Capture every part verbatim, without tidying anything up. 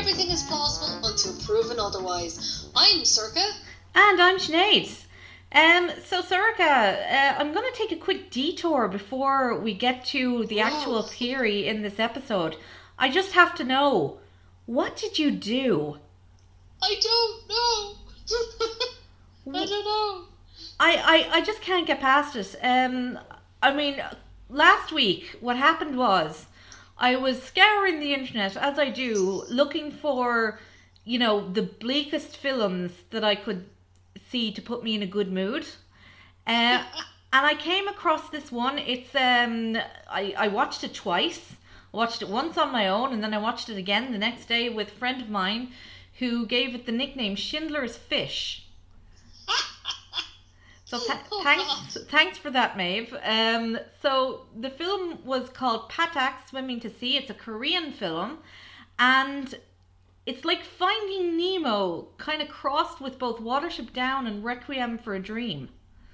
everything is plausible until proven otherwise. I'm Circa. And I'm Sinead. Um, so, Circa, uh, I'm going to take a quick detour before we get to the actual Whoa. theory in this episode. I just have to know, what did you do? I don't know. I don't know. I, I, I just can't get past it. Um, I mean, last week, what happened was, I was scouring the internet, as I do, looking for, you know, the bleakest films that I could see to put me in a good mood. Uh, and I came across this one. It's um, I, I watched it twice. I watched it once on my own, and then I watched it again the next day with a friend of mine who gave it the nickname Schindler's Fish. So th- Oh, thanks, God. thanks for that, Maeve. Um, so the film was called Patak, Swimming to Sea. It's a Korean film, and it's like Finding Nemo, kind of crossed with both Watership Down and Requiem for a Dream.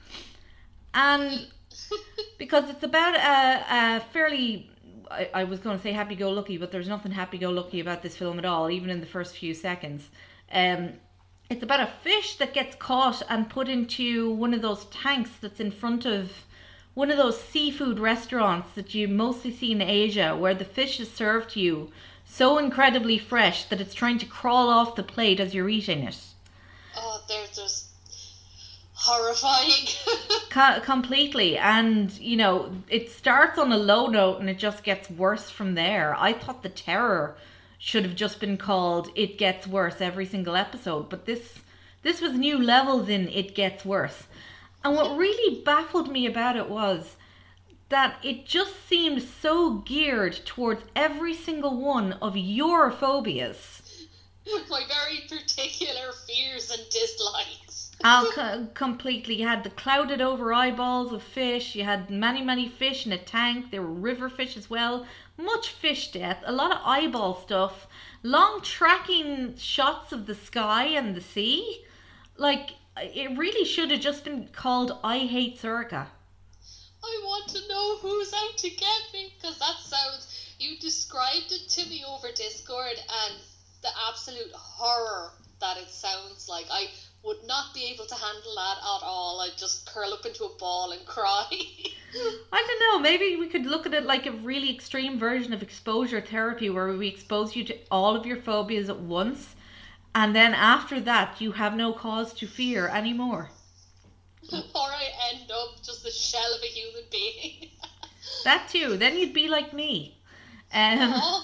And because it's about a, a fairly, I, I was going to say happy-go-lucky, but there's nothing happy-go-lucky about this film at all, even in the first few seconds. Um, it's about a fish that gets caught and put into one of those tanks that's in front of one of those seafood restaurants that you mostly see in Asia, where the fish is served to you so incredibly fresh that it's trying to crawl off the plate as you're eating it. Oh, they're just horrifying. Co- completely. And, you know, it starts on a low note and it just gets worse from there. I thought The Terror should have just been called It Gets Worse every single episode, but this this was new levels in It Gets Worse. And what really baffled me about it was that it just seemed so geared towards every single one of your phobias. My very particular fears and dislikes. Al co- completely. You had the clouded over eyeballs of fish. You had many, many fish in a tank. There were river fish as well. Much fish death. A lot of eyeball stuff. Long tracking shots of the sky and the sea. Like, it really should have just been called I Hate Circa. I want to know who's out to get me, because that sounds... You described it to me over Discord, and the absolute horror that it sounds like. I would not be able to handle that at all. I'd just curl up into a ball and cry. I don't know, maybe we could look at it like a really extreme version of exposure therapy, where we expose you to all of your phobias at once, and then after that you have no cause to fear anymore. Or I end up just the shell of a human being. That too, then you'd be like me. Um, Oh.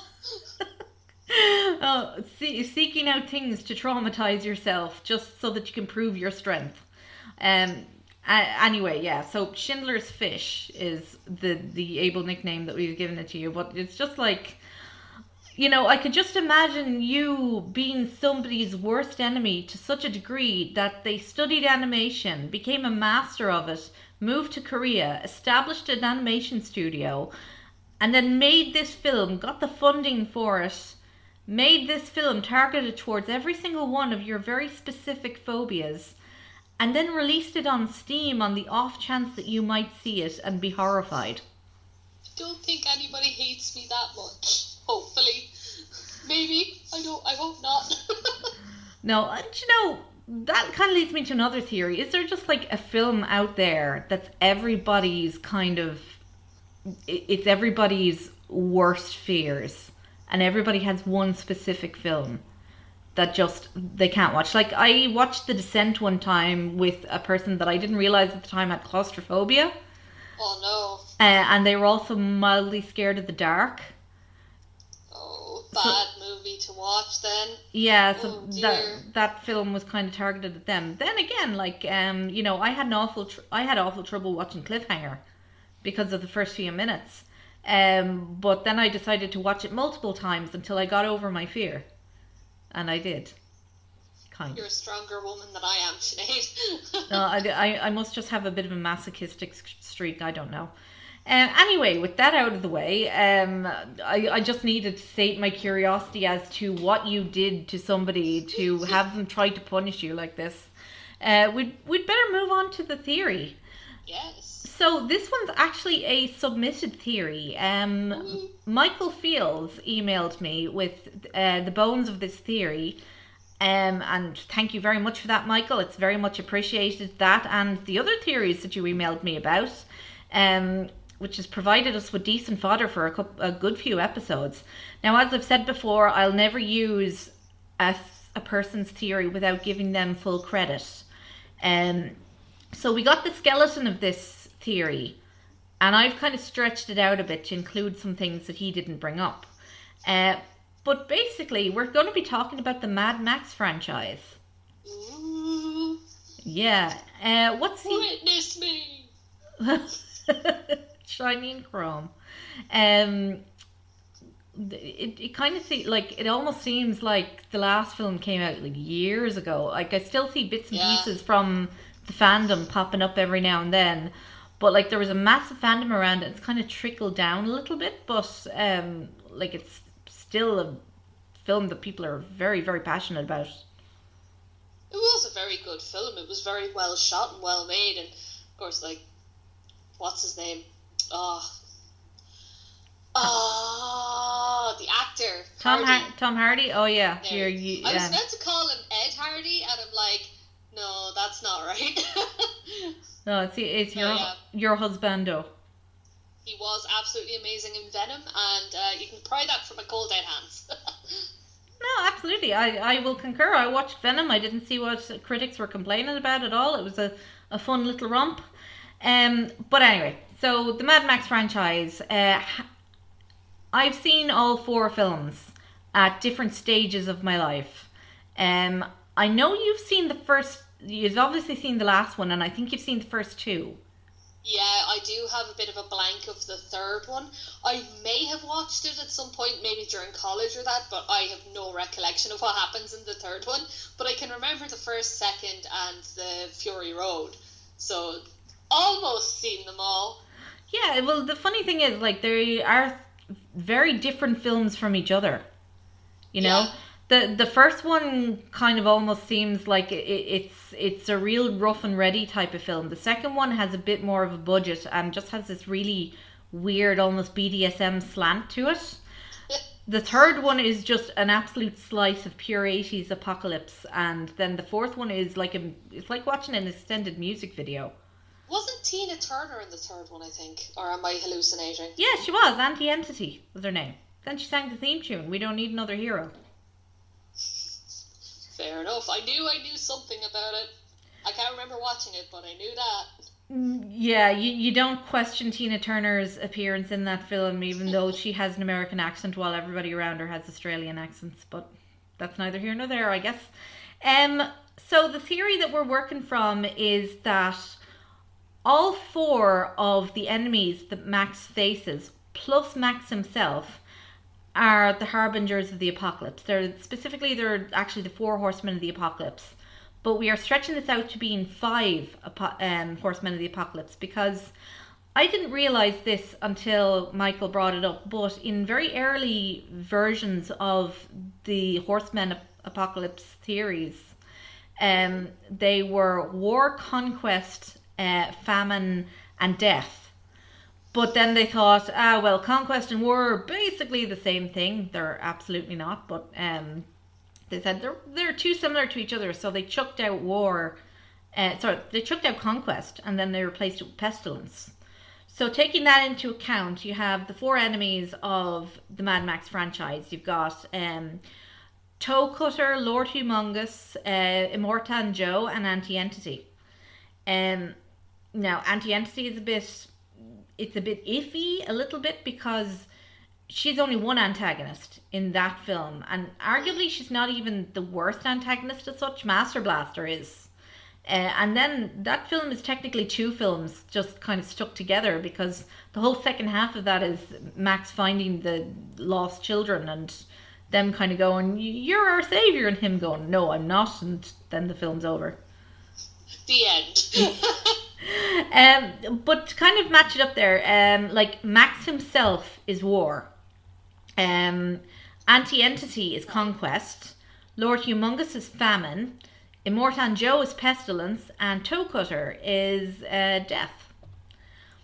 oh, see, seeking out things to traumatize yourself just so that you can prove your strength. Um. Uh, anyway, yeah. So Schindler's Fish is the the able nickname that we've given it to you, but it's just like, you know, I could just imagine you being somebody's worst enemy to such a degree that they studied animation, became a master of it, moved to Korea, established an animation studio, and then made this film, got the funding for it, made this film targeted towards every single one of your very specific phobias, and then released it on Steam on the off chance that you might see it and be horrified. I don't think anybody hates me that much. Hopefully. Maybe. I don't. I hope not. No, and you know, that kind of leads me to another theory. Is there just like a film out there that's everybody's kind of, it's everybody's worst fears, and everybody has one specific film that just they can't watch? Like, I watched The Descent one time with a person that I didn't realize at the time had claustrophobia. Oh Uh, no. and they were also mildly scared of the dark. Oh, bad movie to watch then. Yeah, so Oh, dear. that that film was kind of targeted at them. Then again, like um, you know, I had an awful tr- I had awful trouble watching Cliffhanger because of the first few minutes. Um, but then I decided to watch it multiple times until I got over my fear, and I did. Kind You're of. a stronger woman than I am, Sinead. No, I, I I must just have a bit of a masochistic streak. I don't know. Um, anyway, with that out of the way, um, I, I just needed to sate my curiosity as to what you did to somebody to have them try to punish you like this. Uh, we'd, we'd better move on to the theory. Yes. so this one's actually a submitted theory. Um, Mm. Michael Fields emailed me with uh, the bones of this theory. Um, and thank you very much for that, Michael. It's very much appreciated, that and the other theories that you emailed me about, um, which has provided us with decent fodder for a, couple, a good few episodes. Now, as I've said before, I'll never use a, a person's theory without giving them full credit. Um, so we got the skeleton of this theory, and I've kind of stretched it out a bit to include some things that he didn't bring up. Uh, But basically, we're going to be talking about the Mad Max franchise. Ooh. Yeah. Uh, what's the... Witness me! Shiny and chrome. Um, it it kind of see like it almost seems like the last film came out like years ago. Like I still see bits and Yeah. pieces from the fandom popping up every now and then. But like there was a massive fandom around it. It's kind of trickled down a little bit, but um, like it's still a film that people are very, very passionate about. It was a very good film. It was very well shot and well made, and of course, like, what's his name? Oh, oh, the actor Tom Hardy. Har- Tom Hardy. Oh yeah, There. You're, you, I was um, meant to call him Ed Hardy, and I'm like, no, that's not right. no, it's it's your Oh, yeah. your husbando. He was absolutely amazing in Venom, and uh, you can pry that from my cold dead hands. No, absolutely. I, I will concur. I watched Venom. I didn't see what critics were complaining about at all. It was a, a fun little romp. Um, but anyway, so the Mad Max franchise. Uh, I've seen all four films at different stages of my life. Um, I know you've seen the first. You've obviously seen the last one, and I think you've seen the first two. Yeah, I do have a bit of a blank of the third one. I may have watched it at some point, maybe during college or that, but I have no recollection of what happens in the third one. But I can remember the first, second, and the Fury Road. So, almost seen them all. Yeah, well, the funny thing is, like, they are very different films from each other. You know? Yeah. The the first one kind of almost seems like it, it's it's a real rough and ready type of film. The second one has a bit more of a budget and just has this really weird, almost B D S M slant to it. The third one is just an absolute slice of pure eighties apocalypse, and then the fourth one is like a it's like watching an extended music video. Wasn't Tina Turner in the third one, I think? Or am I hallucinating? Yeah, she was. Anti-Entity was her name. Then she sang the theme tune. We don't need another hero. Fair enough. I knew I knew something about it. I can't remember watching it, but I knew that. Yeah, you, you don't question Tina Turner's appearance in that film, even though she has an American accent while everybody around her has Australian accents. But that's neither here nor there, I guess. Um. So the theory that we're working from is that all four of the enemies that Max faces, plus Max himself, are the harbingers of the apocalypse. They're specifically they're actually the four horsemen of the apocalypse. But we are stretching this out to being five apo- um, horsemen of the apocalypse, because I didn't realize this until Michael brought it up. But in very early versions of the horsemen ap- apocalypse theories, um, they were war, conquest, uh, famine, and death. But then they thought, ah, well, conquest and war are basically the same thing. They're absolutely not, but um, they said they're they're too similar to each other, so they chucked out war. Uh, sorry, they chucked out conquest, and then they replaced it with pestilence. So taking that into account, you have the four enemies of the Mad Max franchise. You've got um, Toe Cutter, Lord Humongous, uh, Immortan Joe, and Anti-Entity. Um, now, Anti-Entity is a bit... It's a bit iffy, a little bit, because she's only one antagonist in that film. And arguably she's not even the worst antagonist as such. Master Blaster is. Uh, and then that film is technically two films just kind of stuck together, because the whole second half of that is Max finding the lost children and them kind of going, you're our savior, and him going, no, I'm not. And then the film's over. The end. Um, but to kind of match it up there, um, like Max himself is war, um, Anti-Entity is conquest, Lord Humongous is famine, Immortan Joe is pestilence, and Toe Cutter is uh, death.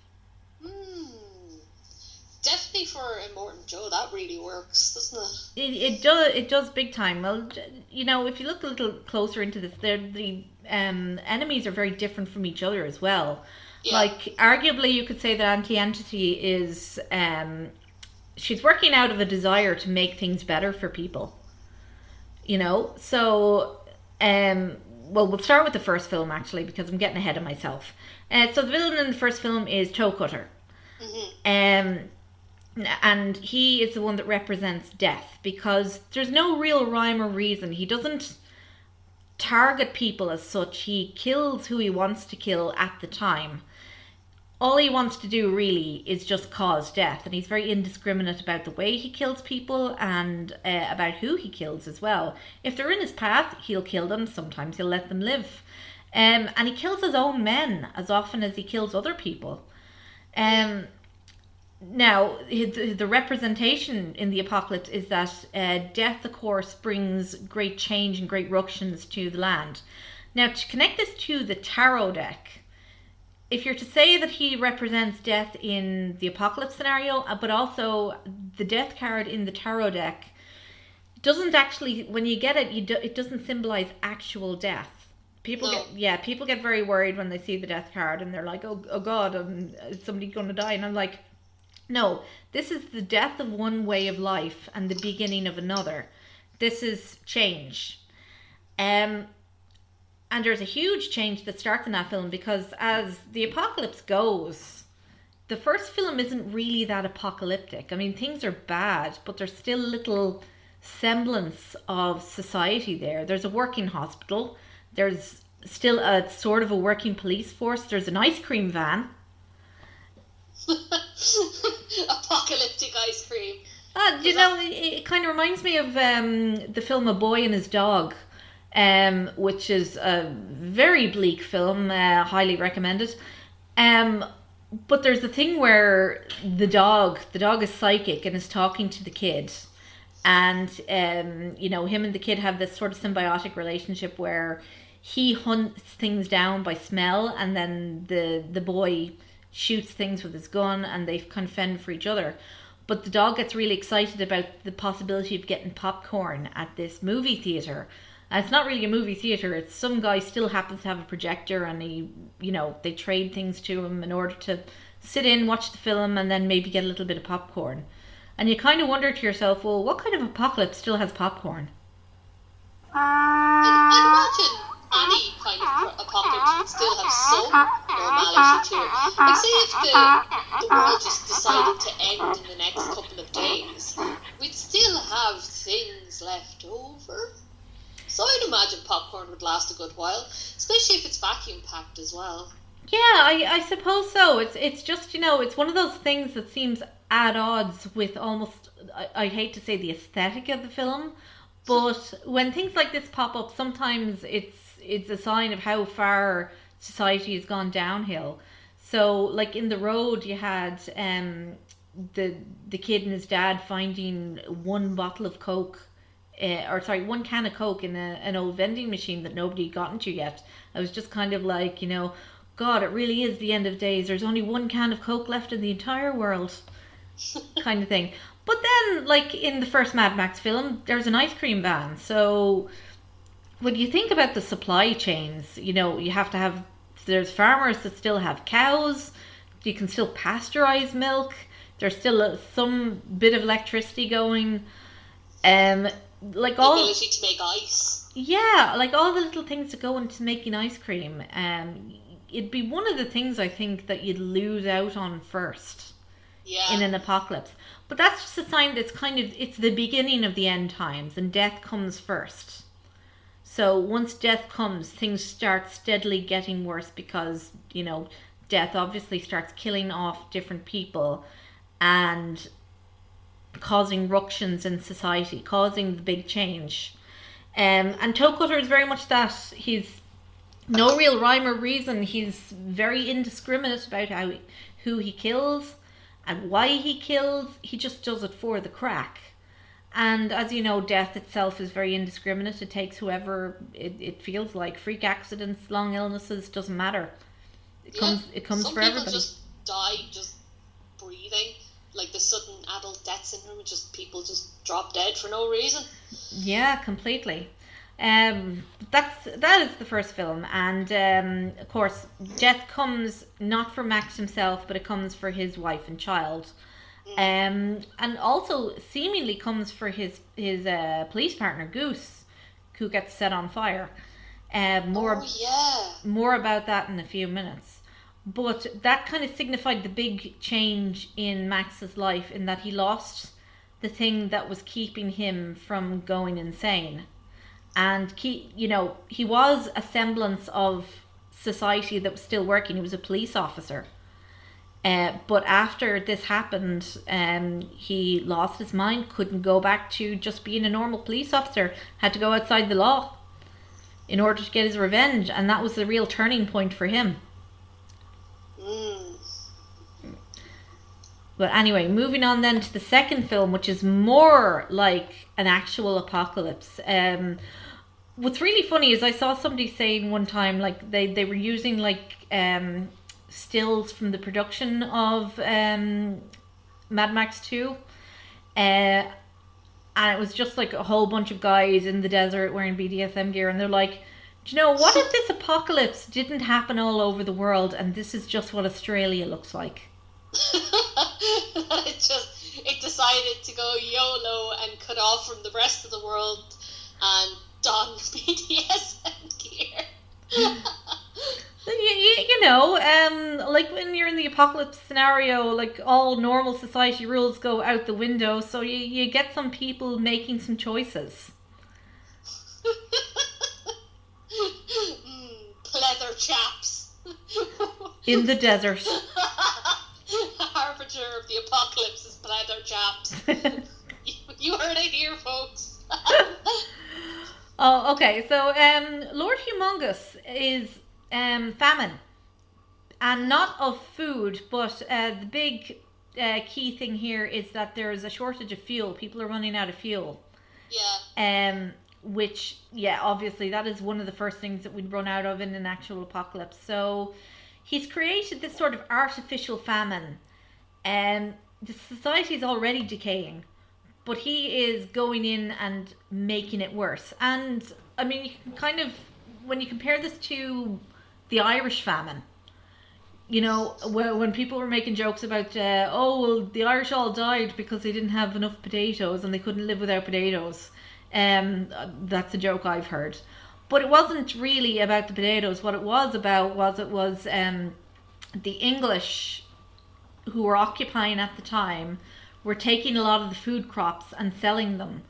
definitely for Immortan Joe, that really works, doesn't it? It, it does it does big time. Well, you know, if you look a little closer into this, they're, the um, enemies are very different from each other as well. Yeah. Like, arguably, you could say that Anti-Entity is um, she's working out of a desire to make things better for people. You know, so um, well, we'll start with the first film actually, because I'm getting ahead of myself. Uh, so the villain in the first film is Toe Cutter. Mm-hmm. Um. And he is the one that represents death, because there's no real rhyme or reason. He doesn't target people as such. He kills who he wants to kill at the time. All he wants to do really is just cause death, and he's very indiscriminate about the way he kills people and uh, about who he kills as well. If they're in his path, he'll kill them. Sometimes he'll let them live. Um, and he kills his own men as often as he kills other people. Um... Now, the representation in the apocalypse is that uh, death, of course, brings great change and great ructions to the land. Now, to connect this to the tarot deck, if you're to say that he represents death in the apocalypse scenario, but also the death card in the tarot deck doesn't actually, when you get it, you do, it doesn't symbolize actual death. People no. get yeah, people get very worried when they see the death card, and they're like, oh, oh God, um, is somebody going to die? And I'm like, no, this is the death of one way of life and the beginning of another. This is change. Um, and there's a huge change that starts in that film, because as the apocalypse goes, the first film isn't really that apocalyptic. I mean, things are bad, but there's still little semblance of society there. There's a working hospital. There's still a sort of a working police force. There's an ice cream van. Apocalyptic ice cream. Uh, you know, that... it, it kind of reminds me of um, the film A Boy and His Dog, um, which is a very bleak film, uh, highly recommended. Um, but there's a thing where the dog, the dog is psychic and is talking to the kid. And, um, you know, him and the kid have this sort of symbiotic relationship where he hunts things down by smell, and then the, the boy shoots things with his gun, and they kind of fend for each other. But the dog gets really excited about the possibility of getting popcorn at this movie theatre. And it's not really a movie theatre, it's some guy still happens to have a projector, and he, you know, they trade things to him in order to sit in, watch the film, and then maybe get a little bit of popcorn. And you kind of wonder to yourself, well, what kind of apocalypse still has popcorn? I imagine any kind of apocalypse would still have some normality to it. Like, say if the, the world just decided to end in the next couple of days, we'd still have things left over. So I'd imagine popcorn would last a good while, especially if it's vacuum packed as well. Yeah, I, I suppose so. It's it's just, you know, it's one of those things that seems at odds with almost, I, I hate to say the aesthetic of the film, but when things like this pop up, sometimes it's it's a sign of how far society has gone downhill. So, like in The Road, you had um the the kid and his dad finding one bottle of Coke, uh, or sorry, one can of Coke in a, an old vending machine that nobody had gotten to yet. I was just kind of like, you know, God, it really is the end of days. There's only one can of Coke left in the entire world, kind of thing. But then, like in the first Mad Max film, there's an ice cream van. So when you think about the supply chains, you know, you have to have, there's farmers that still have cows. You can still pasteurize milk. There's still a, some bit of electricity going. Um, like the all ability to make ice. Yeah, like all the little things that go into making ice cream. Um, it'd be one of the things I think that you'd lose out on first. Yeah. In an apocalypse. But that's just a sign that it's kind of, it's the beginning of the end times, and death comes first. So once death comes, things start steadily getting worse, because, you know, death obviously starts killing off different people and causing ructions in society, causing the big change. Um, and Toe Cutter is very much that. He's no real rhyme or reason. He's very indiscriminate about how who he kills and why he kills. He just does it for the crack. And as you know, death itself is very indiscriminate. It takes whoever it, it feels like. Freak accidents, long illnesses, doesn't matter. It yeah. comes it comes Some for people everybody. Just die just breathing. like the sudden adult death syndrome, just people just drop dead for no reason. Yeah, completely. Um, that's that is the first film, and um, of course, death comes not for Max himself, but it comes for his wife and child, mm. um, and also seemingly comes for his his uh, police partner Goose, who gets set on fire. Uh, more, oh, yeah. more about that in a few minutes. But that kind of signified the big change in Max's life, in that he lost the thing that was keeping him from going insane. And, he, you know, he was a semblance of society that was still working. He was a police officer. Uh, but after this happened, um, he lost his mind, couldn't go back to just being a normal police officer, had to go outside the law in order to get his revenge. And that was the real turning point for him. Mm. But anyway, moving on then to the second film, which is more like an actual apocalypse. Um, what's really funny is I saw somebody saying one time, like they, they were using like um, stills from the production of um, Mad Max two. Uh, and it was just like a whole bunch of guys in the desert wearing B D S M gear. And they're like, do you know, what if this apocalypse didn't happen all over the world and this is just what Australia looks like? it just it decided to go YOLO and cut off from the rest of the world and don B D S M gear. you, you, you know, um, like when you're in the apocalypse scenario, like all normal society rules go out the window, so you, you get some people making some choices. mm, pleather chaps. In the desert. Harbinger of the apocalypse is pleather chaps. you, you heard it here, folks. Oh, okay. So, um, Lord Humongous is um famine, and not of food, but uh, the big uh, key thing here is that there is a shortage of fuel. People are running out of fuel. Yeah. Um, which, yeah, obviously that is one of the first things that we'd run out of in an actual apocalypse. So, he's created this sort of artificial famine, and the society is already decaying. But he is going in and making it worse. And, I mean, you can kind of, when you compare this to the Irish famine, you know, when people were making jokes about, uh, oh, well, the Irish all died because they didn't have enough potatoes and they couldn't live without potatoes. Um, that's a joke I've heard. But it wasn't really about the potatoes. What it was about was it was um, the English who were occupying at the time were taking a lot of the food crops and selling them.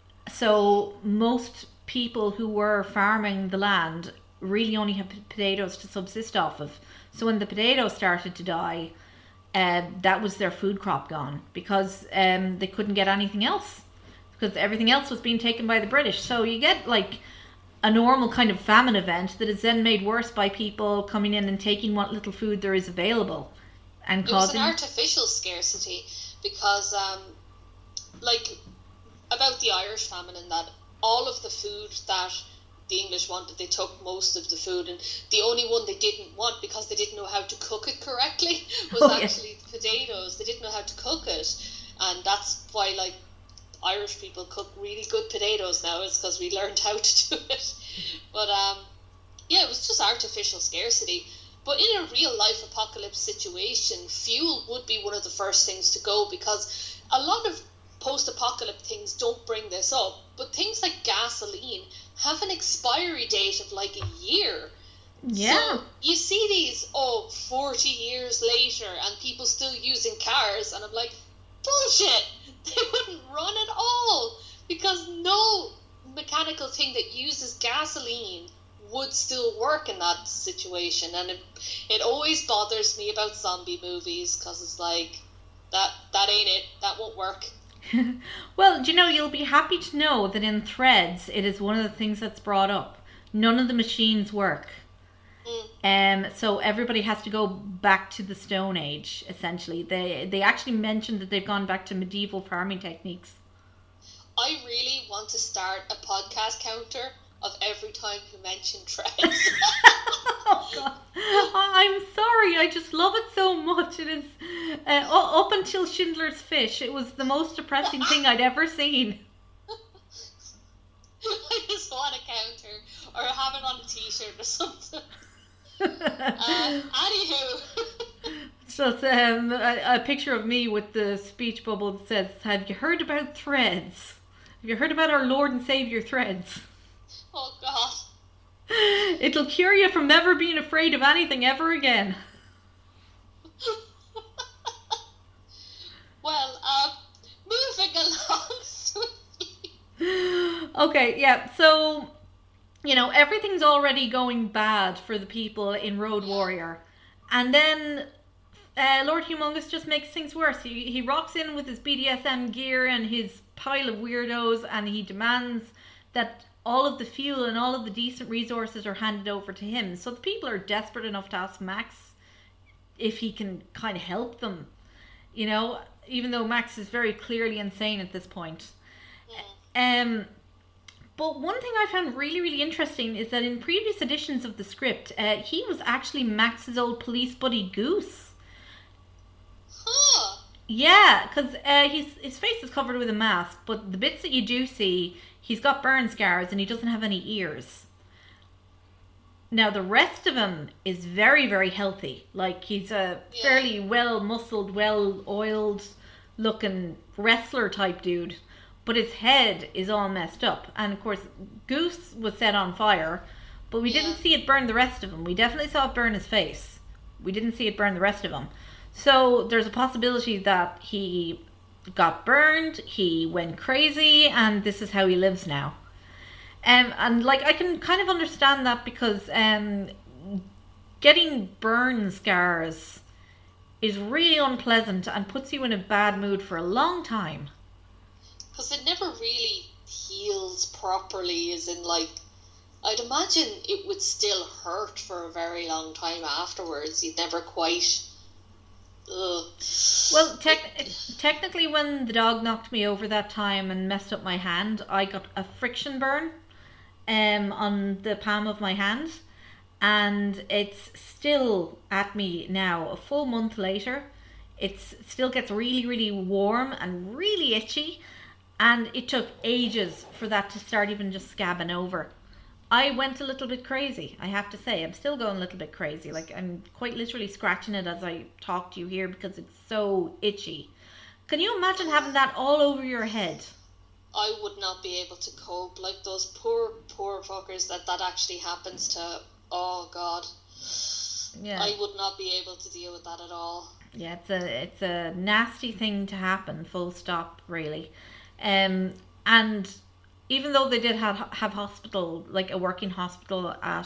So most people who were farming the land really only had potatoes to subsist off of. So when the potatoes started to die, uh, that was their food crop gone, because um, they couldn't get anything else, because everything else was being taken by the British. So you get like a normal kind of famine event that is then made worse by people coming in and taking what little food there is available, and it causing... was an artificial scarcity. Because, um, like, about the Irish famine, and that all of the food that the English wanted, they took most of the food, and the only one they didn't want, because they didn't know how to cook it correctly, was oh, yeah. actually the potatoes. They didn't know how to cook it, and that's why, like, Irish people cook really good potatoes now, is because we learned how to do it. But, um, yeah, it was just artificial scarcity. But in a real life apocalypse situation, fuel would be one of the first things to go, because a lot of post-apocalypse things don't bring this up, but things like gasoline have an expiry date of like a year. Yeah. So you see these, oh, forty years later, and people still using cars, and I'm like, bullshit! They wouldn't run at all, because no mechanical thing that uses gasoline would still work in that situation. And it, it always bothers me about zombie movies, because it's like, that that ain't it, that won't work. Well, do you know, you'll be happy to know that in Threads it is one of the things that's brought up. None of the machines work. Mm. Um, so everybody has to go back to the Stone Age, essentially. They they actually mentioned that they've gone back to medieval farming techniques. I really want to start a podcast counter of every time you mention Threads. Oh God, I'm sorry. I just love it so much. It is uh, up until Schindler's Fish. It was the most depressing thing I'd ever seen. I just want a counter or have it on a T-shirt or something. uh, anywho, so it's um, a, a picture of me with the speech bubble that says, "Have you heard about Threads? Have you heard about our Lord and Savior Threads? Oh God. It'll cure you from never being afraid of anything ever again." Well, um, moving along swiftly. Okay, yeah, so, you know, everything's already going bad for the people in Road Warrior. And then uh, Lord Humongous just makes things worse. He, he rocks in with his B D S M gear and his pile of weirdos, and he demands that all of the fuel and all of the decent resources are handed over to him. So the people are desperate enough to ask Max if he can kind of help them, you know, even though Max is very clearly insane at this point. Yeah. Um, but one thing I found really, really interesting is that in previous editions of the script, uh, he was actually Max's old police buddy Goose. Huh. Yeah, because uh, his, his face is covered with a mask, but the bits that you do see, he's got burn scars and he doesn't have any ears. Now, the rest of him is very, very healthy. Like, he's a yeah. fairly well-muscled, well-oiled looking wrestler type dude. But his head is all messed up. And, of course, Goose was set on fire, but we yeah. didn't see it burn the rest of him. We definitely saw it burn his face. We didn't see it burn the rest of him. So, there's a possibility that he got burned, he went crazy, and this is how he lives now. Um, and like I can kind of understand that because um, getting burn scars is really unpleasant and puts you in a bad mood for a long time. Because it never really heals properly, as in like, I'd imagine it would still hurt for a very long time afterwards. You'd never quite... Ugh. Well, te- technically when the dog knocked me over that time and messed up my hand, I got a friction burn um, on the palm of my hand, and it's still at me now a full month later. It still gets really, really warm and really itchy, and it took ages for that to start even just scabbing over. I went a little bit crazy, I have to say. I'm still going a little bit crazy. Like, I'm quite literally scratching it as I talk to you here because it's so itchy. Can you imagine having that all over your head? I would not be able to cope. Like, those poor, poor fuckers that that actually happens to. Oh, God. Yeah. I would not be able to deal with that at all. Yeah, it's a, it's a nasty thing to happen, full stop, really. Um, and... Even though they did have have hospital, like a working hospital at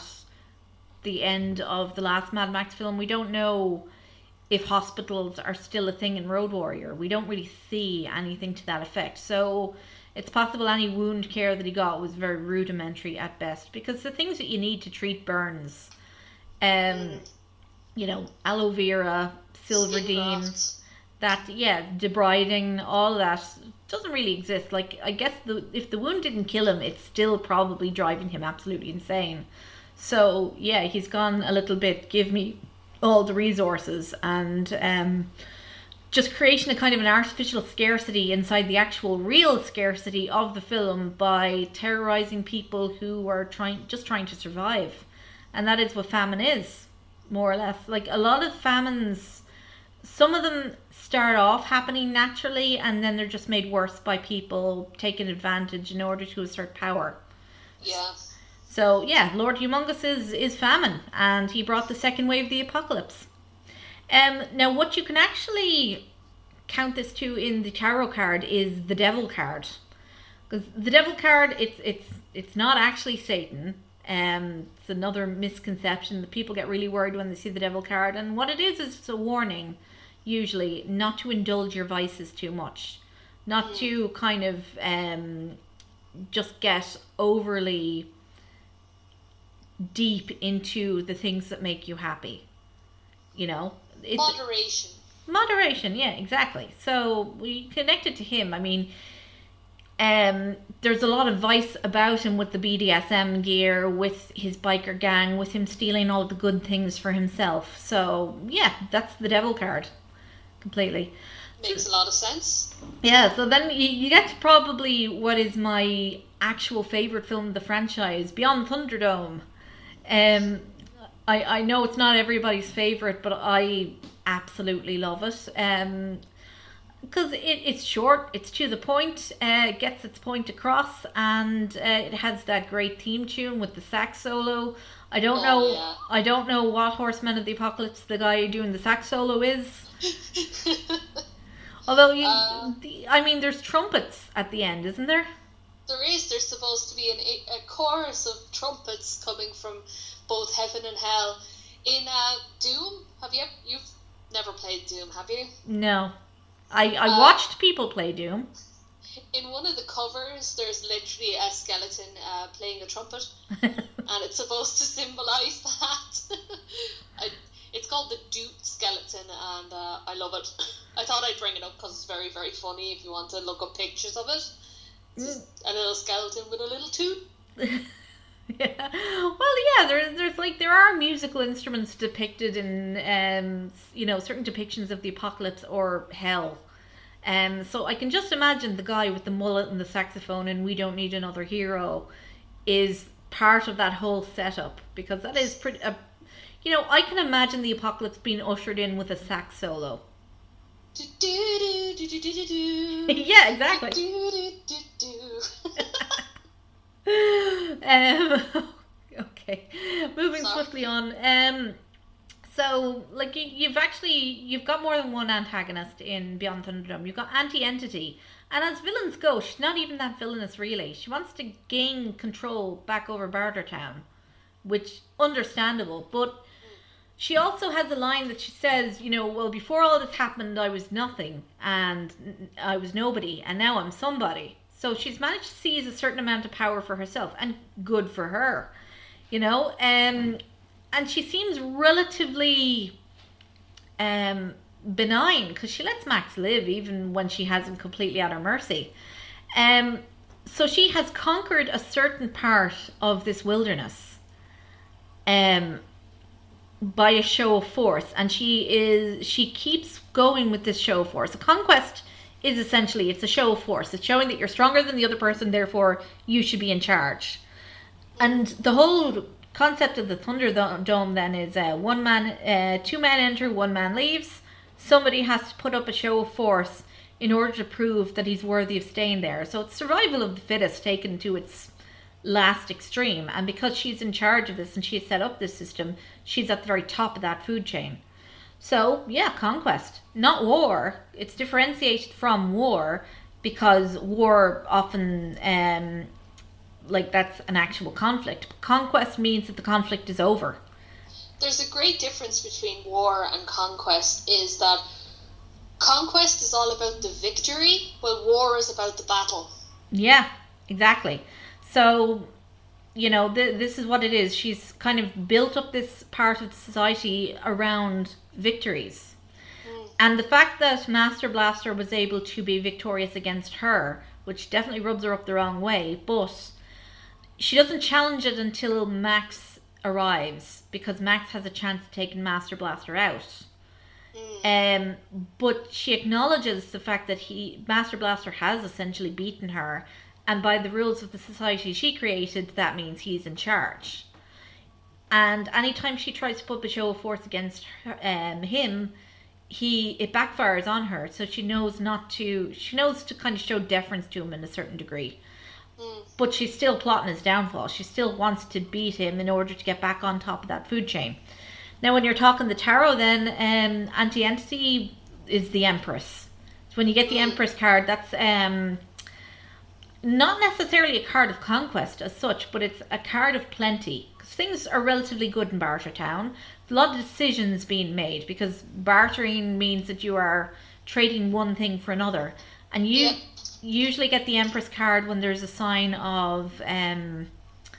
the end of the last Mad Max film, we don't know if hospitals are still a thing in Road Warrior. We don't really see anything to that effect. So it's possible any wound care that he got was very rudimentary at best. Because the things that you need to treat burns, um, mm. you know, aloe vera, Silverdene, that, yeah, debriding, all of that doesn't really exist. Like, I guess the if the wound didn't kill him, it's still probably driving him absolutely insane. So yeah, he's gone a little bit, give me all the resources, and um just creating a kind of an artificial scarcity inside the actual real scarcity of the film by terrorizing people who are trying just trying to survive. And that is what famine is, more or less. Like, a lot of famines, some of them start off happening naturally and then they're just made worse by people taking advantage in order to assert power. Yeah. So yeah, Lord Humongous is, is famine, and he brought the second wave of the apocalypse. Um, now what you can actually count this to in the tarot card is the devil card. Because the devil card, it's it's it's not actually Satan. Um, it's another misconception that people get really worried when they see the devil card, and what it is is it's a warning, usually, not to indulge your vices too much, not to kind of um, just get overly deep into the things that make you happy, you know. It's, moderation. Moderation, yeah, exactly. So we connected to him. I mean, Um, there's a lot of vice about him with the B D S M gear, with his biker gang, with him stealing all the good things for himself. So, yeah, that's the devil card. Completely. Makes a lot of sense. Yeah, so then you, you get to probably what is my actual favourite film of the franchise, Beyond Thunderdome. Um, I, I know it's not everybody's favourite, but I absolutely love it. Um, because it, it's short, it's to the point, uh, it gets its point across, and uh, it has that great theme tune with the sax solo. I don't Oh, know, yeah. I don't know what Horseman of the Apocalypse the guy doing the sax solo is. Although you, Uh, the, I mean, there's trumpets at the end, isn't there? There is. There's supposed to be an, a chorus of trumpets coming from both heaven and hell. In uh, Doom, have you? You've never played Doom, have you? No, I I Uh, watched people play Doom. In one of the covers, there's literally a skeleton uh, playing a trumpet, and it's supposed to symbolise that. I, it's called the Doot Skeleton, and uh, I love it. I thought I'd bring it up because it's very, very funny if you want to look up pictures of it. It's just a little skeleton with a little toot. Yeah. Well, yeah, there, there's like there are musical instruments depicted in um you know certain depictions of the apocalypse or hell. Um, so I can just imagine the guy with the mullet and the saxophone and We Don't Need Another Hero is part of that whole setup, because that is pretty. Uh, you know, I can imagine the apocalypse being ushered in with a sax solo. Do, do, do, do, do, do, do. Yeah, exactly. Do, do, do, do. um, okay, moving Sorry. swiftly on. Um, so like you, you've actually you've got more than one antagonist in Beyond Thunderdome. You've got Anti-Entity, and as villains go, she's not even that villainous really. She wants to gain control back over Bartertown, which understandable, but she also has a line that she says, you know, well, before all this happened, I was nothing, and I was nobody, and now I'm somebody. So she's managed to seize a certain amount of power for herself, and good for her, you know. Um, and she seems relatively um, benign, because she lets Max live even when she has him completely at her mercy. Um, so she has conquered a certain part of this wilderness um, by a show of force, and she is she keeps going with this show of force. A conquest is essentially, it's a show of force. It's showing that you're stronger than the other person, therefore you should be in charge. And the whole concept of the Thunderdome then is uh, one man, uh, two men enter, one man leaves. Somebody has to put up a show of force in order to prove that he's worthy of staying there. So it's survival of the fittest taken to its last extreme. And because she's in charge of this and she's set up this system, she's at the very top of that food chain. So, yeah, conquest, not war. It's differentiated from war because war often, um, like, that's an actual conflict. But conquest means that the conflict is over. There's a great difference between war and conquest, is that conquest is all about the victory, while war is about the battle. Yeah, exactly. So, you know, th- this is what it is. She's kind of built up this part of society around victories. Mm. And the fact that Master Blaster was able to be victorious against her, which definitely rubs her up the wrong way, but she doesn't challenge it until Max arrives, because Max has a chance of taking Master Blaster out. Mm. Um, but she acknowledges the fact that he, Master Blaster has essentially beaten her, and by the rules of the society she created, that means he's in charge. And anytime she tries to put a show of force against her, um, him, he it backfires on her. So she knows not to. She knows to kind of show deference to him in a certain degree. Mm. But she's still plotting his downfall. She still wants to beat him in order to get back on top of that food chain. Now, when you're talking the tarot, then um, Anti-Entity is the Empress. So when you get the mm. Empress card, that's um. not necessarily a card of conquest as such, but it's a card of plenty. Because things are relatively good in Bartertown. A lot of decisions being made, because bartering means that you are trading one thing for another. And you yeah. usually get the Empress card when there's a sign of um,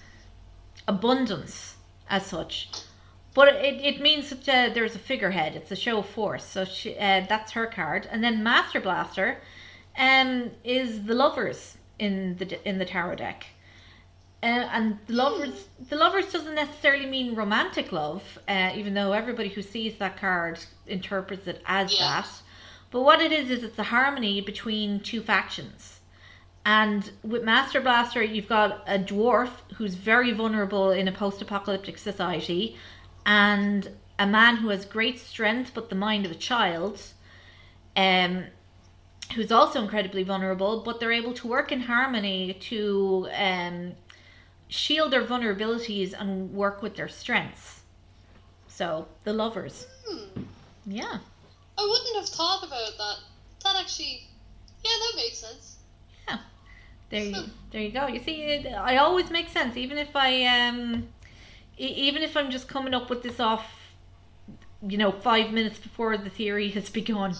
abundance as such. But it, it means that uh, there's a figurehead. It's a show of force. So she, uh, that's her card. And then Master Blaster um, is the Lovers. in the in the tarot deck. Uh, and the lovers, the lovers doesn't necessarily mean romantic love, uh, even though everybody who sees that card interprets it as Yeah. that. But what it is is it's a harmony between two factions. And with Master Blaster, you've got a dwarf who's very vulnerable in a post-apocalyptic society, and a man who has great strength but the mind of a child, um, who's also incredibly vulnerable, but they're able to work in harmony to um, shield their vulnerabilities and work with their strengths. So, the lovers. Hmm. Yeah. I wouldn't have thought about that. That actually, yeah, that makes sense. Yeah. There you, there you go. You see, it, I always make sense, even if I, um, e- even if I'm just coming up with this off, you know, five minutes before the theory has begun.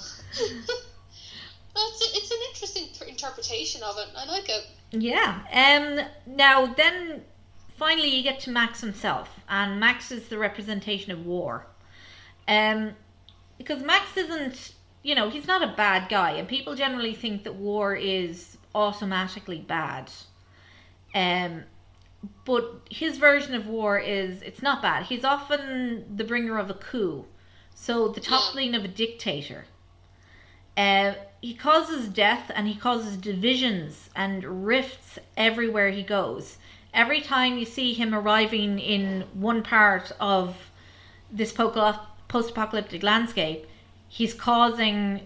That's it's an interesting th- interpretation of it. I like it. Yeah. Um. Now, then, finally, you get to Max himself, and Max is the representation of war. Um, because Max isn't, you know, he's not a bad guy, and people generally think that war is automatically bad. Um, but his version of war is it's not bad. He's often the bringer of a coup, so the toppling of a dictator. Uh, he causes death and he causes divisions and rifts everywhere he goes. Every time you see him arriving in one part of this post-apocalyptic landscape, he's causing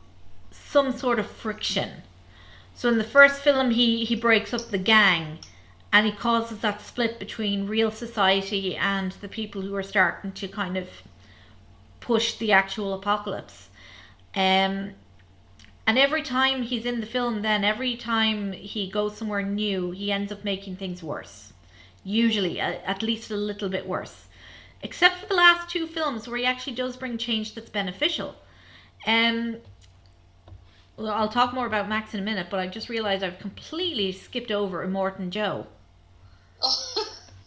some sort of friction. So in the first film, he, he breaks up the gang and he causes that split between real society and the people who are starting to kind of push the actual apocalypse. Um, and every time he's in the film, then every time he goes somewhere new, he ends up making things worse. Usually, a, at least a little bit worse. Except for the last two films where he actually does bring change that's beneficial. Um, well, I'll talk more about Max in a minute, but I just realised I've completely skipped over Immortan Joe. Oh,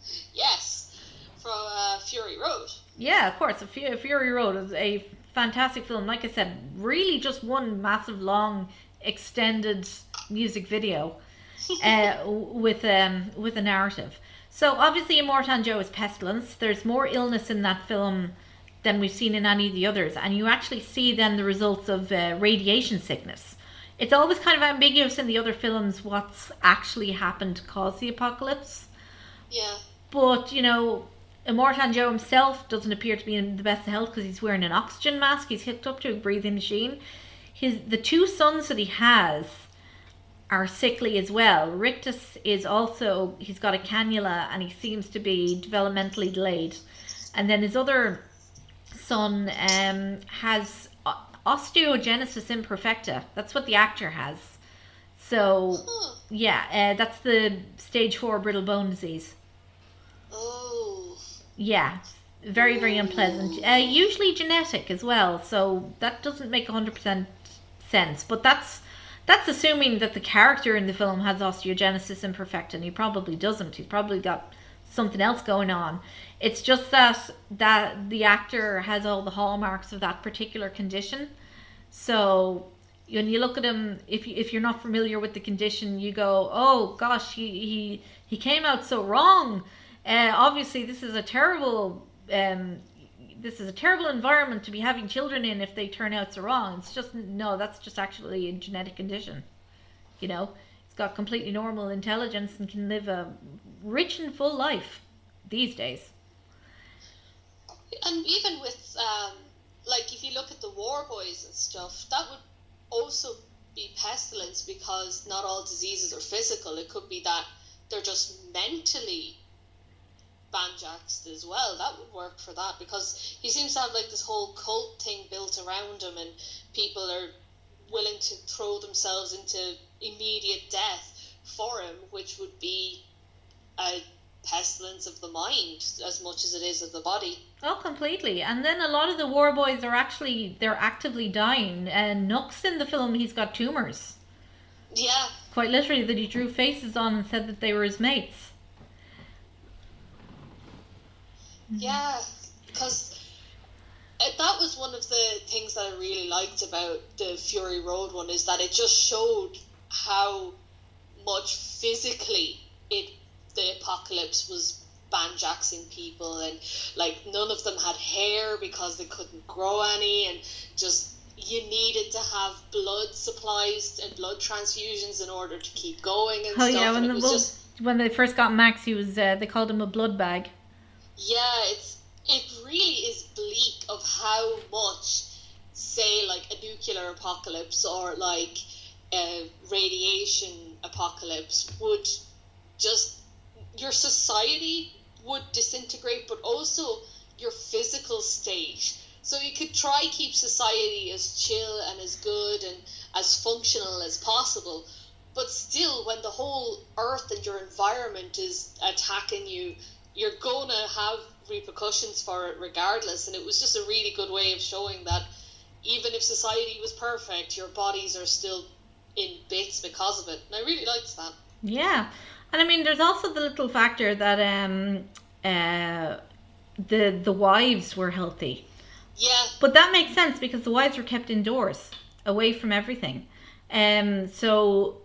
yes, from uh, Fury Road. Yeah, of course. Fury Road is a fantastic film. Like I said, really just one massive, long, extended music video uh, with um with a narrative. So obviously, Immortan Joe is pestilence. There's more illness in that film than we've seen in any of the others, and you actually see then the results of uh, radiation sickness. It's always kind of ambiguous in the other films what's actually happened to cause the apocalypse. Yeah. But, you know, Immortan Joe himself doesn't appear to be in the best of health because he's wearing an oxygen mask. He's hooked up to a breathing machine. His the two sons that he has are sickly as well. Rictus is also, he's got a cannula and he seems to be developmentally delayed. And then his other son um, has osteogenesis imperfecta. That's what the actor has. So, Huh. yeah, uh, that's the stage four brittle bone disease. Oh. Yeah, very, very unpleasant. Uh, usually genetic as well, so that doesn't make one hundred percent sense. But that's that's assuming that the character in the film has osteogenesis imperfecta, and he probably doesn't. He's probably got something else going on. It's just that that the actor has all the hallmarks of that particular condition. So when you look at him, if you, if you're not familiar with the condition, you go, "Oh gosh, he he, he came out so wrong. Uh, obviously, this is a terrible um, this is a terrible environment to be having children in if they turn out so wrong." It's just no, that's just actually a genetic condition. You know, he's got completely normal intelligence and can live a rich and full life these days. And even with, um, like, if you look at the war boys and stuff, that would also be pestilence because not all diseases are physical. It could be that they're just mentally banjaxed as well. That would work for that because he seems to have like this whole cult thing built around him and people are willing to throw themselves into immediate death for him, which would be a pestilence of the mind as much as it is of the body. Oh, completely. And then a lot of the war boys are actually, they're actively dying. And Nux in the film, he's got tumours. Yeah. Quite literally, that he drew faces on and said that they were his mates. Yeah, because that was one of the things that I really liked about the Fury Road one, is that it just showed how much physically it the apocalypse was banjaxing people, and like none of them had hair because they couldn't grow any, and just you needed to have blood supplies and blood transfusions in order to keep going and Oh stuff. yeah, when and the it was well, just when they first got Max, he was uh, they called him a blood bag. yeah, it's it really is bleak of how much, say, like a nuclear apocalypse or like a radiation apocalypse would just, your society would disintegrate, but also your physical state. So you could try keep society as chill and as good and as functional as possible, but still when the whole earth and your environment is attacking you, you're going to have repercussions for it regardless. And it was just a really good way of showing that even if society was perfect, your bodies are still in bits because of it. And I really liked that. Yeah. And I mean, there's also the little factor that um, uh, the the wives were healthy. Yeah. But that makes sense because the wives were kept indoors, away from everything. Um, so,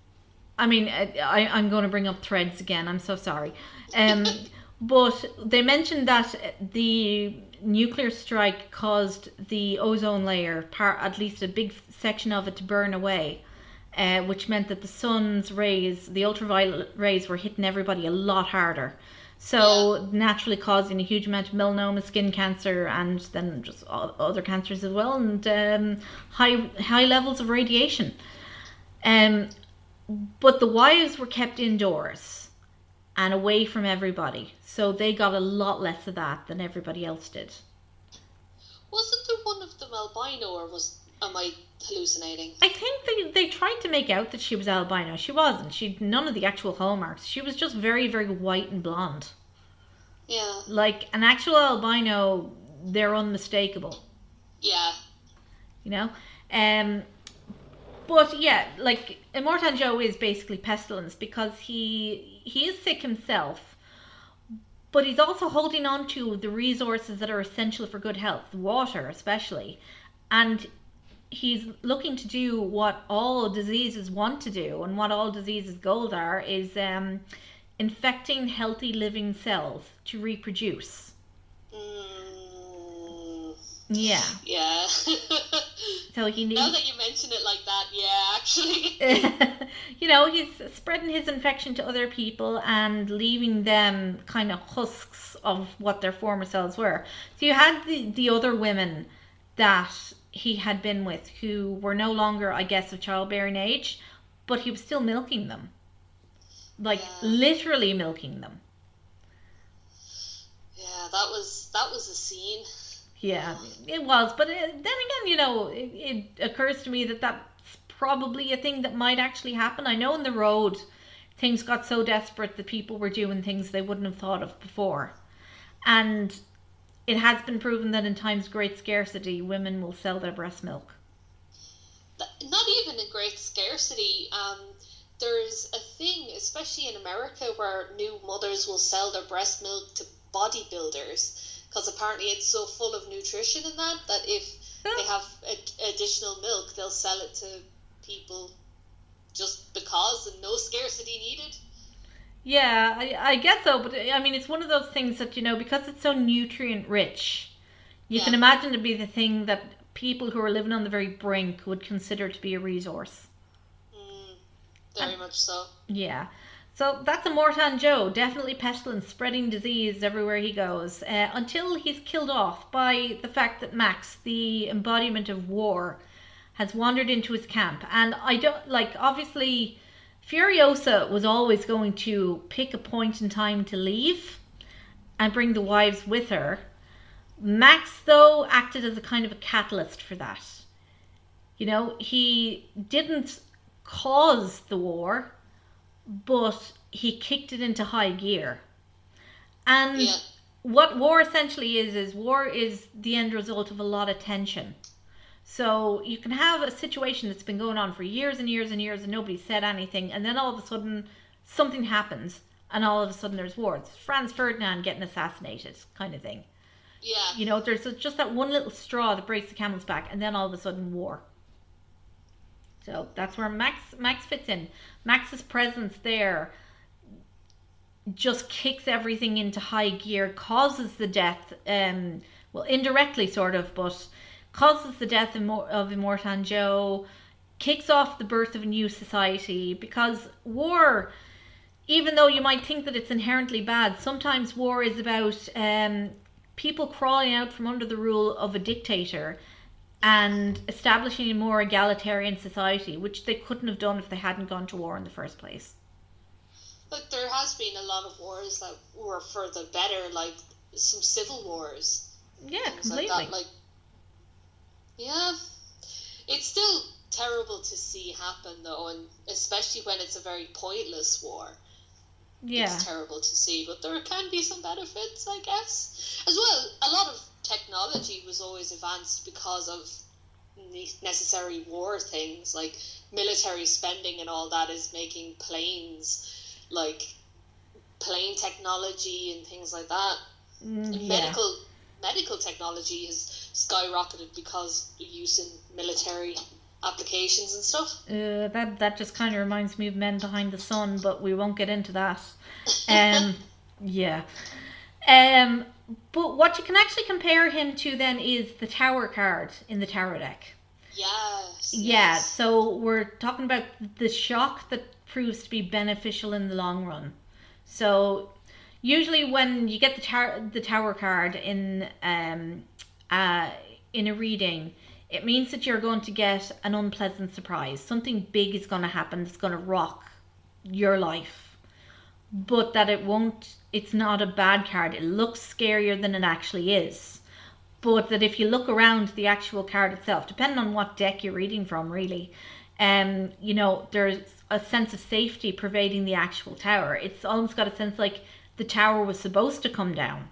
I mean, I, I'm going to bring up Threads again. I'm so sorry. Um, but they mentioned that the nuclear strike caused the ozone layer, part, at least a big section of it, to burn away. Uh, which meant that the sun's rays, the ultraviolet rays, were hitting everybody a lot harder. So yeah. naturally causing a huge amount of melanoma, skin cancer, and then just other cancers as well, and um, high high levels of radiation. Um, but the wives were kept indoors and away from everybody, so they got a lot less of that than everybody else did. Wasn't there one of them albino, or was am I hallucinating? I think they, they tried to make out that she was albino. She wasn't. She had none of the actual hallmarks. She was just very, very white and blonde. Yeah. Like an actual albino, they're unmistakable. Yeah. You know? Um, but yeah, like Immortan Joe is basically pestilence because he he is sick himself, but he's also holding on to the resources that are essential for good health, water especially. And he's looking to do what all diseases want to do, and what all diseases' goals are is um, infecting healthy living cells to reproduce. Mm. Yeah. Yeah. So he needs. Now that you mention it like that, yeah, actually. You know, he's spreading his infection to other people and leaving them kind of husks of what their former selves were. So you had the, the other women that he had been with who were no longer, I guess, of childbearing age, but he was still milking them. Like, yeah. Literally milking them. Yeah, that was that was a scene. Yeah, it was. But it, then again, you know, it, it occurs to me that that's probably a thing that might actually happen. I know on the road, things got so desperate that people were doing things they wouldn't have thought of before. And it has been proven that in times of great scarcity, women will sell their breast milk. Not even in great scarcity. Um, there's a thing, especially in America, where new mothers will sell their breast milk to bodybuilders because apparently it's so full of nutrition in that that if they have a, additional milk, they'll sell it to people just because, and no scarcity needed. Yeah, I, I guess so, but I mean, it's one of those things that, you know, because it's so nutrient rich, you yeah. can imagine to be the thing that people who are living on the very brink would consider to be a resource. Mm, very and, much so. Yeah. So that's Immortan Joe, definitely pestilence, spreading disease everywhere he goes, uh, until he's killed off by the fact that Max, the embodiment of war, has wandered into his camp. And I don't, like, obviously Furiosa was always going to pick a point in time to leave and bring the wives with her. Max, though, acted as a kind of a catalyst for that. You know, he didn't cause the war, but he kicked it into high gear. And yeah. what war essentially is, is war is the end result of a lot of tension. So you can have a situation that's been going on for years and years and years and nobody said anything, and then all of a sudden something happens and all of a sudden there's war. It's Franz Ferdinand getting assassinated kind of thing. Yeah. You know, there's just that one little straw that breaks the camel's back, and then all of a sudden war. So that's where Max Max fits in. Max's presence there just kicks everything into high gear, causes the death, um, well, indirectly sort of, but causes the death of Immortan Joe, kicks off the birth of a new society, because war, even though you might think that it's inherently bad, sometimes war is about um, people crawling out from under the rule of a dictator and establishing a more egalitarian society, which they couldn't have done if they hadn't gone to war in the first place. But there has been a lot of wars that were for the better, like some civil wars. Yeah, completely. Like that. Like, yeah, it's still terrible to see happen though, and especially when it's a very pointless war. Yeah, it's terrible to see, but there can be some benefits, I guess. As well, a lot of technology was always advanced because of necessary war things, like military spending and all that is making planes, like plane technology and things like that. Mm, yeah. Medical medical technology has skyrocketed because of use in military applications and stuff. Uh, that that just kind of reminds me of Men Behind the Sun, but we won't get into that. Um, yeah. Um, but what you can actually compare him to then is the Tower card in the Tower deck. Yes. Yeah, yes. so we're talking about the shock that proves to be beneficial in the long run. So usually when you get the tower the tower card in um uh in a reading, it means that you're going to get an unpleasant surprise. Something big is going to happen that's going to rock your life, but that it won't, it's not a bad card. It looks scarier than it actually is, but that if you look around the actual card itself, depending on what deck you're reading from really, um you know, there's a sense of safety pervading the actual tower. It's almost got a sense like the tower was supposed to come down.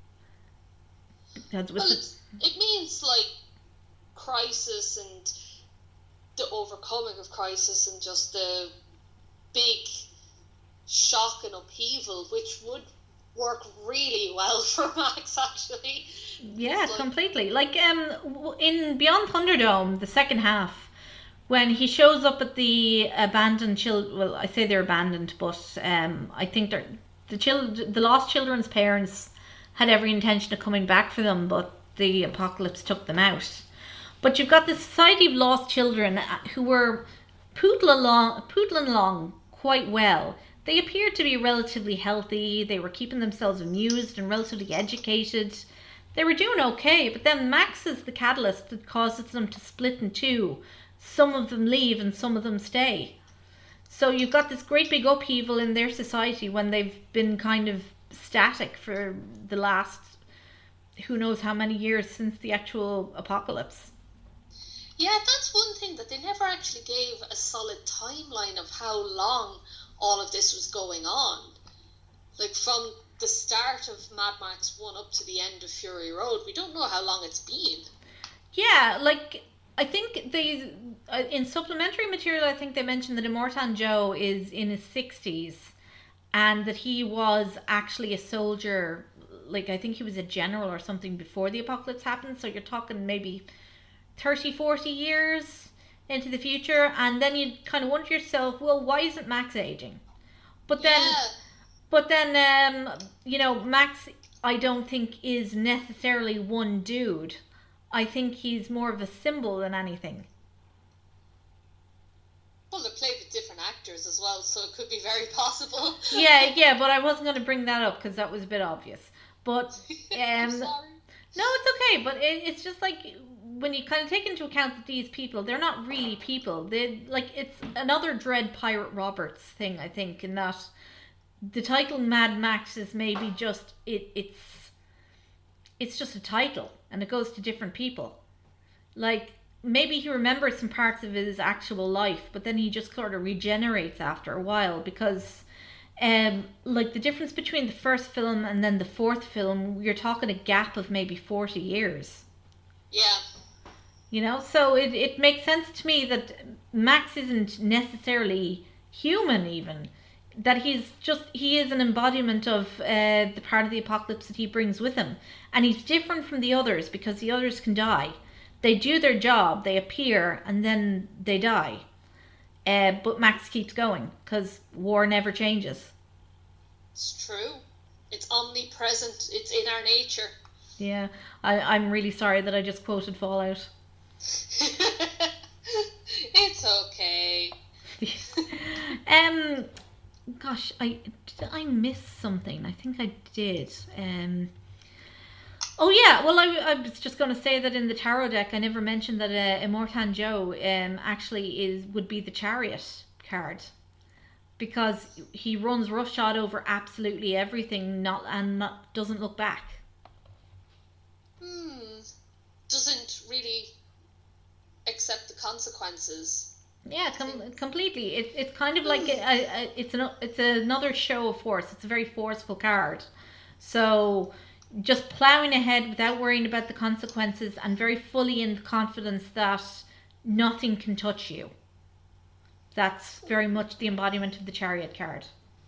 Well, it's, it means like crisis and the overcoming of crisis and just the big shock and upheaval, which would work really well for Max actually. Yeah, like, completely. Like um in Beyond Thunderdome, the second half, when he shows up at the abandoned children, well, I say they're abandoned, but um, I think they're the child, the lost children's parents had every intention of coming back for them, but the apocalypse took them out. But you've got the Society of Lost Children who were poodling along, poodling along quite well. They appeared to be relatively healthy. They were keeping themselves amused and relatively educated. They were doing okay, but then Max is the catalyst that causes them to split in two. Some of them leave and some of them stay. So you've got this great big upheaval in their society when they've been kind of static for the last who knows how many years since the actual apocalypse. Yeah, that's one thing that they never actually gave a solid timeline of how long all of this was going on. Like from the start of Mad Max one up to the end of Fury Road, we don't know how long it's been. Yeah, like I think they, uh, in supplementary material, I think they mentioned that Immortan Joe is in his sixties and that he was actually a soldier, like I think he was a general or something before the apocalypse happened. So you're talking maybe thirty, forty years into the future. And then you kind of wonder to yourself, well, why isn't Max aging? But then, yeah. but then, um, you know, Max, I don't think is necessarily one dude. I think he's more of a symbol than anything. Well, they played with different actors as well, so it could be very possible. yeah, yeah, but I wasn't going to bring that up because that was a bit obvious. But um, I'm sorry. No, it's okay. But it, it's just like when you kind of take into account that these people, they're not really people. They like it's another Dread Pirate Roberts thing, I think, in that the title Mad Max is maybe just it. It's it's just a title, and it goes to different people. Like maybe he remembers some parts of his actual life, but then he just sort of regenerates after a while because, um, like the difference between the first film and then the fourth film, you're talking a gap of maybe forty years. Yeah. You know, so it, it makes sense to me that Max isn't necessarily human even. That he's just, he is an embodiment of uh, the part of the apocalypse that he brings with him. And he's different from the others because the others can die. They do their job, they appear, and then they die. Uh, but Max keeps going because war never changes. It's true. It's omnipresent. It's in our nature. Yeah, I, I'm really sorry that I just quoted Fallout. It's okay. um, gosh, I did I miss something? I think I did. Um, oh yeah, well I, I was just going to say that in the tarot deck I never mentioned that uh, Immortan Joe um actually is would be the Chariot card, because he runs roughshod over absolutely everything, not and not doesn't look back. Hmm. Doesn't really accept the consequences. Yeah, com- completely. It's it's kind of like a, a, a, it's an it's another show of force. It's a very forceful card. So just plowing ahead without worrying about the consequences and very fully in the confidence that nothing can touch you. That's very much the embodiment of the Chariot card.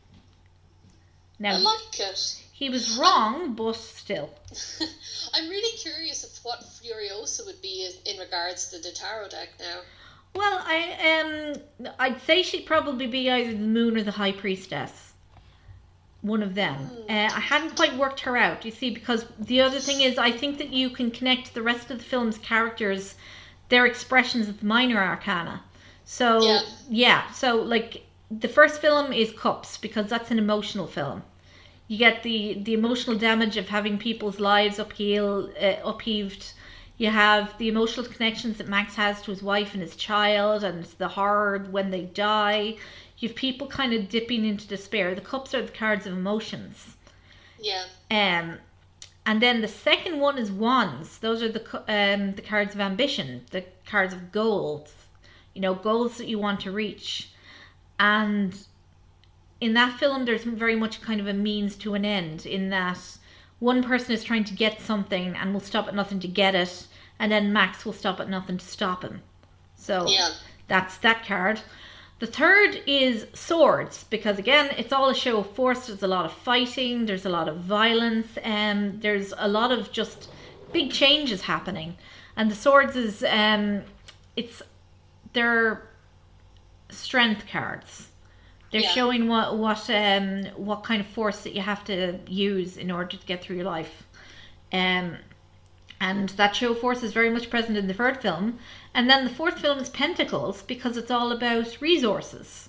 Now, I like it. He was wrong, but still. I'm really curious of what Furiosa would be in, in regards to the tarot deck now. Well, I um, I'd say she'd probably be either the Moon or the High Priestess. One of them. Mm. Uh, I hadn't quite worked her out, you see, because the other thing is I think that you can connect the rest of the film's characters, their expressions of the minor arcana. So, yeah. yeah, so like the first film is Cups, because that's an emotional film. You get the, the emotional damage of having people's lives upheal, uh, upheaved. You have the emotional connections that Max has to his wife and his child, and the horror when they die. You have people kind of dipping into despair. The cups are the cards of emotions. Yeah. Um, and then the second one is wands. Those are the um the cards of ambition, the cards of goals. You know, goals that you want to reach. And in that film, there's very much kind of a means to an end, in that one person is trying to get something and will stop at nothing to get it, and then Max will stop at nothing to stop him. So yeah. That's that card. The third is swords, because again, it's all a show of force. There's a lot of fighting, there's a lot of violence, and um, there's a lot of just big changes happening. And the swords is, um, it's, they're strength cards. They're yeah. showing what what um what kind of force that you have to use in order to get through your life. Um, and that show of force is very much present in the third film. And then the fourth film is Pentacles, because it's all about resources.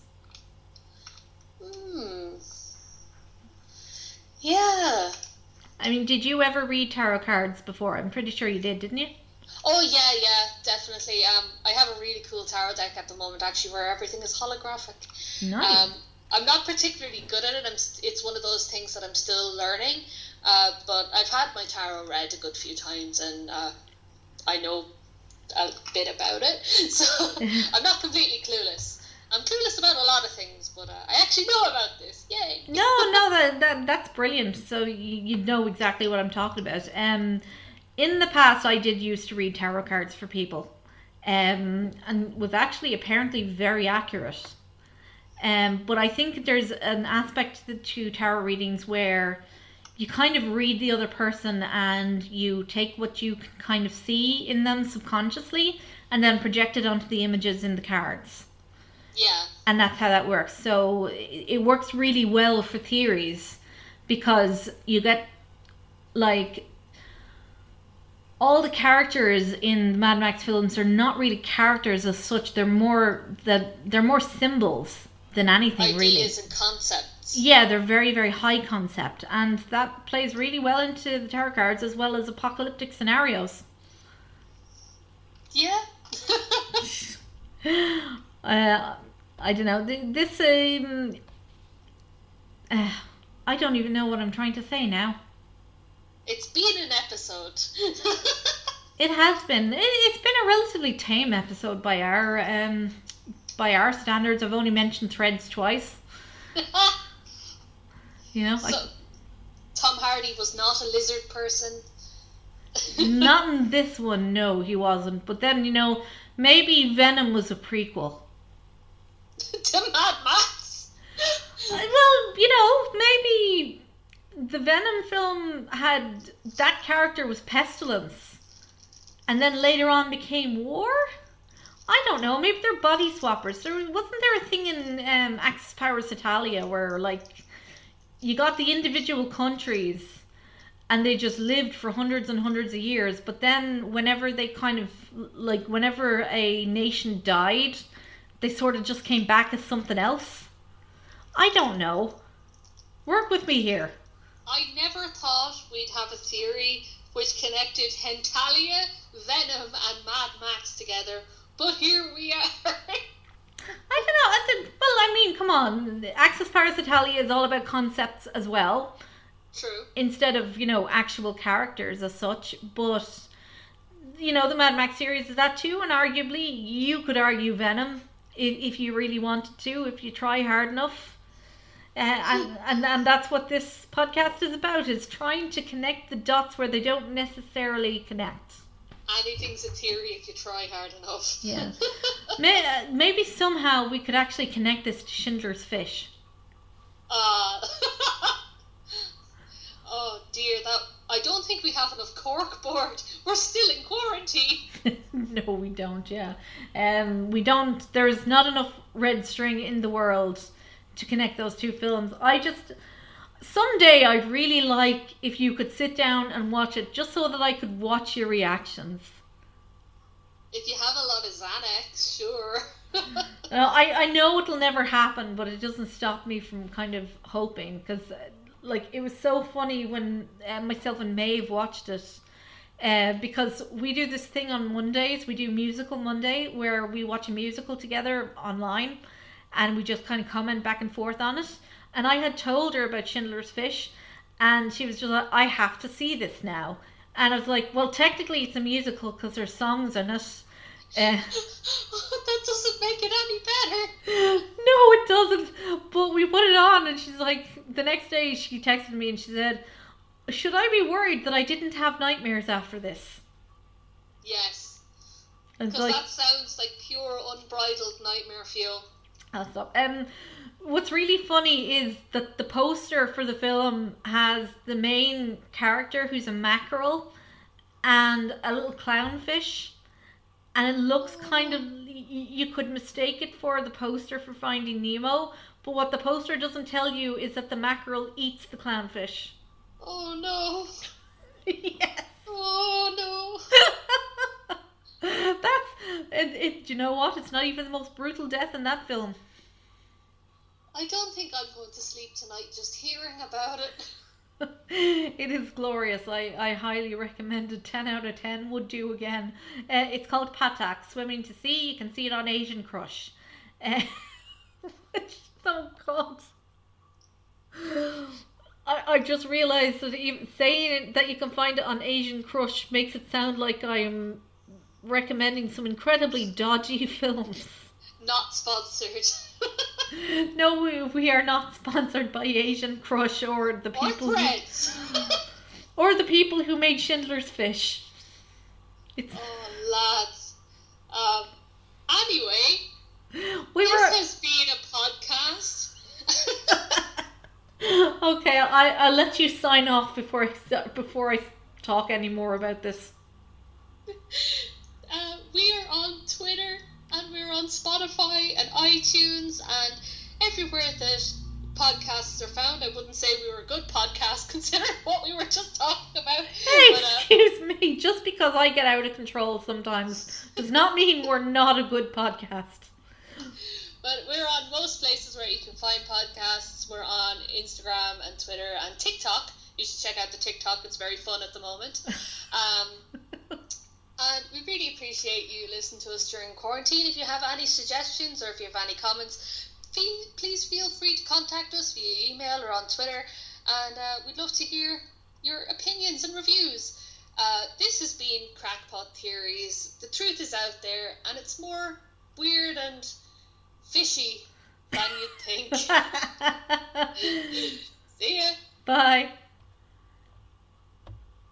Hmm. Yeah. I mean, did you ever read tarot cards before? I'm pretty sure you did, didn't you? Oh, yeah, yeah, definitely. Um, I have a really cool tarot deck at the moment, actually, where everything is holographic. Nice. Um, I'm not particularly good at it. I'm. It's one of those things that I'm still learning. Uh, but I've had my tarot read a good few times, and uh, I know a bit about it. So I'm not completely clueless. I'm clueless about a lot of things, but uh, I actually know about this. Yay! No, no, that, that that's brilliant. So you, you know exactly what I'm talking about. Um, in the past, I did used to read tarot cards for people, um, and was actually apparently very accurate. Um, but I think there's an aspect to tarot readings where you kind of read the other person and you take what you can kind of see in them subconsciously and then project it onto the images in the cards. Yeah. And that's how that works. So it works really well for theories, because you get like all the characters in the Mad Max films are not really characters as such. They're more that they're more symbols than anything. Ideas really. Ideas and concepts. Yeah, they're very, very high concept, and that plays really well into the tarot cards as well as apocalyptic scenarios. Yeah. uh, I don't know. This um, uh, I don't even know what I'm trying to say now. It's been an episode. It has been. It, it's been a relatively tame episode by our um. By our standards. I've only mentioned threads twice. You know, so, I, Tom Hardy was not a lizard person. Not in this one, no, he wasn't. But then, you know, maybe Venom was a prequel to Mad Max. Well, you know, maybe the Venom film had that character was Pestilence, and then later on became War. I don't know. Maybe they're body swappers. There wasn't there a thing in um, Axis Powers Italia where like you got the individual countries and they just lived for hundreds and hundreds of years, but then whenever they kind of like whenever a nation died, they sort of just came back as something else. I don't know. Work with me here. I never thought we'd have a theory which connected Hentalia, Venom, and Mad Max together. But here we are. I don't know. I think, well, I mean, come on. Axis Powers Italia is all about concepts as well. True. Instead of, you know, actual characters as such. But, you know, the Mad Max series is that too. And arguably, you could argue Venom if, if you really wanted to, if you try hard enough. Uh, and, and, and that's what this podcast is about, is trying to connect the dots where they don't necessarily connect. Anything's a theory if you try hard enough. Yeah. May, maybe somehow we could actually connect this to Schindler's Fish. Uh, oh dear, that I don't think we have enough cork board. We're still in quarantine. No, we don't, yeah. Um, we don't, there's not enough red string in the world to connect those two films. I just... Someday I'd really like if you could sit down and watch it just so that I could watch your reactions. If you have a lot of Xanax, sure. uh, I, I know it'll never happen, but it doesn't stop me from kind of hoping. Because uh, like, it was so funny when uh, myself and Maeve watched it. Uh, because we do this thing on Mondays. We do Musical Monday where we watch a musical together online. And we just kind of comment back and forth on it. And I had told her about Schindler's Fish, and she was just like, I have to see this now. And I was like, well, technically it's a musical because there's songs in it. Uh, that doesn't make it any better. No, it doesn't. But we put it on, and she's like, the next day she texted me and she said, should I be worried that I didn't have nightmares after this? Yes. Because like, that sounds like pure unbridled nightmare fuel. I'll stop. Um, what's really funny is that the poster for the film has the main character who's a mackerel and a little clownfish, and it looks kind of, you could mistake it for the poster for Finding Nemo, but what the poster doesn't tell you is that the mackerel eats the clownfish. Oh no. Yes. Oh no. That's it, it. Do you know what? It's not even the most brutal death in that film. I don't think I'm going to sleep tonight just hearing about it. It is glorious. I, I highly recommend it. ten out of ten would do again. Uh, it's called Patak, Swimming to Sea. You can see it on Asian Crush. Uh, oh God. I, I just realised that even saying that you can find it on Asian Crush makes it sound like I am recommending some incredibly dodgy films. Not sponsored. No, we, we are not sponsored by Asian Crush or the people or who, or the people who made Schindler's Fish. It's... Oh, lads. Um. Anyway, we this were... has been a podcast. Okay, I I'll let you sign off before I start, before I talk any more about this. Uh, we are on Twitter, and we're on Spotify and iTunes and everywhere that podcasts are found. I wouldn't say we were a good podcast considering what we were just talking about. Hey, but, uh, excuse me, just because I get out of control sometimes does not mean we're not a good podcast. But we're on most places where you can find podcasts. We're on Instagram and Twitter and TikTok. You should check out the TikTok. It's very fun at the moment. Um... And we really appreciate you listening to us during quarantine. If you have any suggestions or if you have any comments, feel, please feel free to contact us via email or on Twitter. And uh, we'd love to hear your opinions and reviews. Uh, this has been Crackpot Theories. The truth is out there, and it's more weird and fishy than you'd think. See ya. Bye.